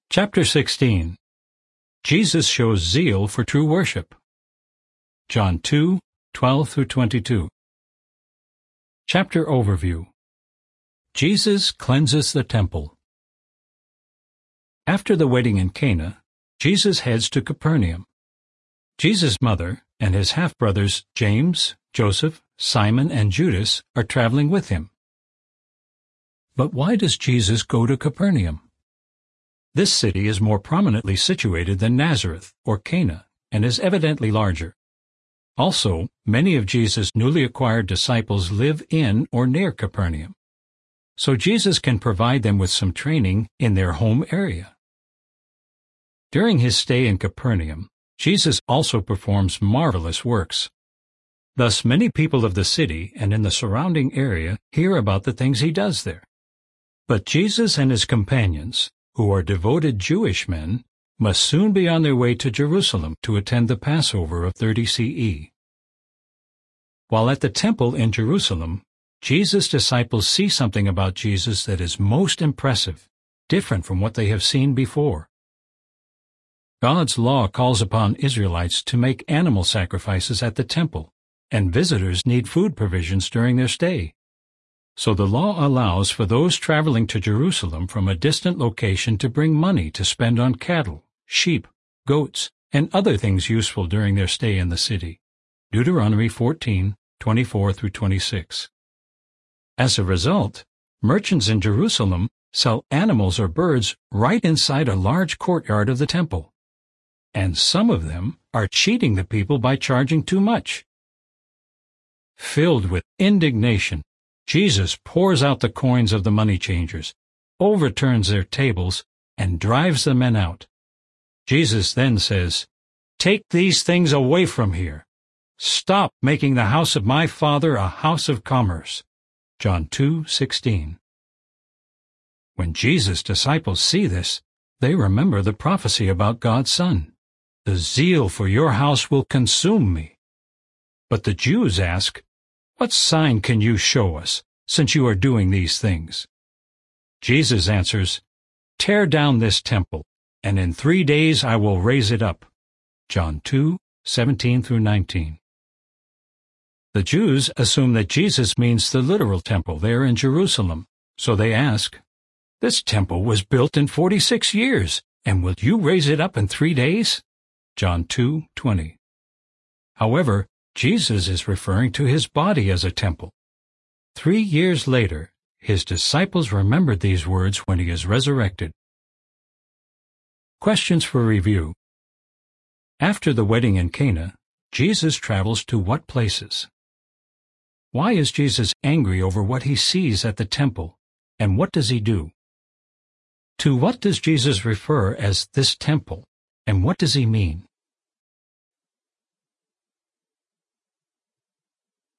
Chapter 16. Jesus shows zeal for true worship. John 2:12-22. Chapter Overview. Jesus cleanses the temple. After the wedding in Cana, Jesus heads to Capernaum. Jesus' mother and his half-brothers James, Joseph, Simon, and Judas are traveling with him. But why does Jesus go to Capernaum? This city is more prominently situated than Nazareth or Cana, and is evidently larger. Also, many of Jesus' newly acquired disciples live in or near Capernaum, so Jesus can provide them with some training in their home area. During his stay in Capernaum, Jesus also performs marvelous works. Thus, many people of the city and in the surrounding area hear about the things he does there. But Jesus and his companions, who are devoted Jewish men, must soon be on their way to Jerusalem to attend the Passover of 30 CE. While at the temple in Jerusalem, Jesus' disciples see something about Jesus that is most impressive, different from what they have seen before. God's law calls upon Israelites to make animal sacrifices at the temple, and visitors need food provisions during their stay. So the law allows for those traveling to Jerusalem from a distant location to bring money to spend on cattle, sheep, goats, and other things useful during their stay in the city. Deuteronomy 14:24-26. As a result, merchants in Jerusalem sell animals or birds right inside a large courtyard of the temple. And some of them are cheating the people by charging too much. Filled with indignation, Jesus pours out the coins of the money changers, overturns their tables, and drives the men out. Jesus then says, "Take these things away from here. Stop making the house of my Father a house of commerce." John 2:16. When Jesus' disciples see this, they remember the prophecy about God's Son. "The zeal for your house will consume me." But the Jews ask, "What sign can you show us, since you are doing these things?" Jesus answers, "Tear down this temple, and in 3 days I will raise it up." John 2:17-19. The Jews assume that Jesus means the literal temple there in Jerusalem, so they ask, "This temple was built in 46 years, and will you raise it up in 3 days?" John 2:20. However, Jesus is referring to his body as a temple. 3 years later, his disciples remembered these words when he is resurrected. Questions for review. After the wedding in Cana, Jesus travels to what places? Why is Jesus angry over what he sees at the temple, and what does he do? To what does Jesus refer as this temple, and what does he mean?